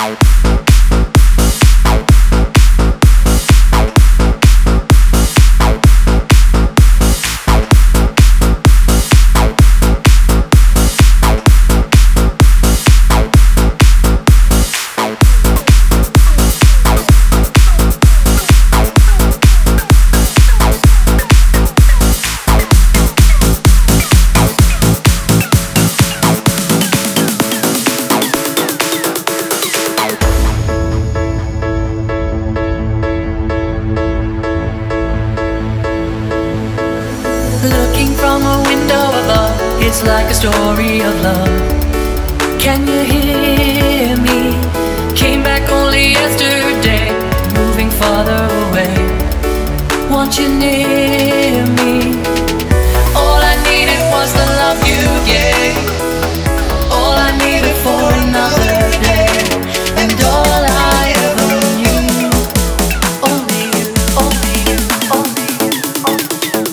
Looking from a window above, it's like a story of love. Can you hear me? Came back only yesterday, moving farther away. Want you near me? All I needed was the love you gave. All I needed for another day, and all I ever knew. Only you, only you, only you, only you.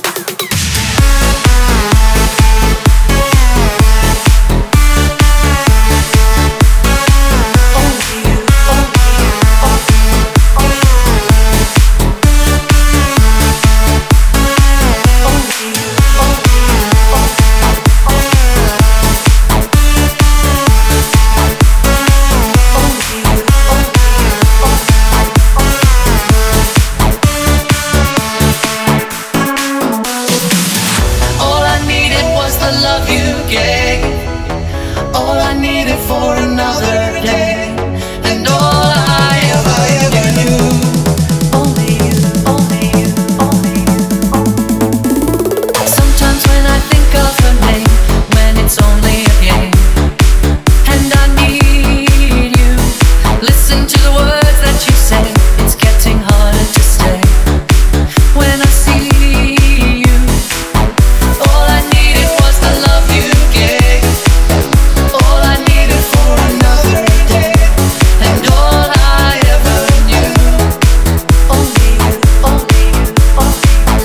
Love you gave. All I needed for another day, and all I ever knew. Only you, only you, only you, only you. Sometimes when I think of her name, when it's only a game, and I need you, listen to the words that you say. It's getting harder to stay. When I see you, all I needed was the love you gave. All I needed for another day, and all I ever knew. Only you, only you, only you,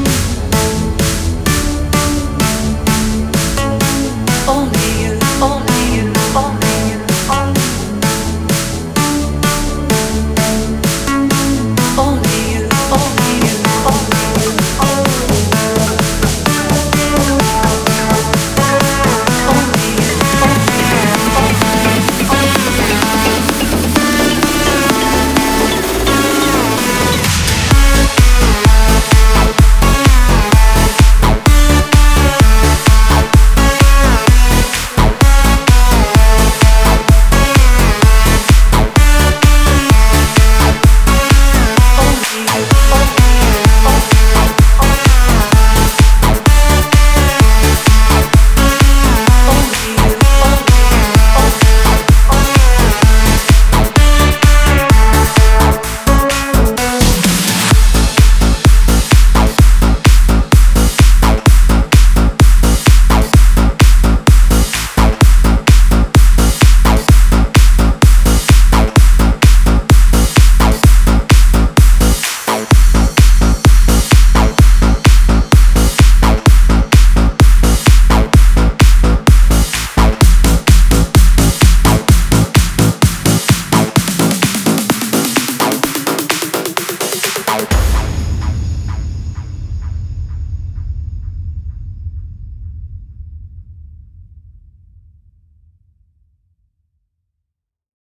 only you, only you.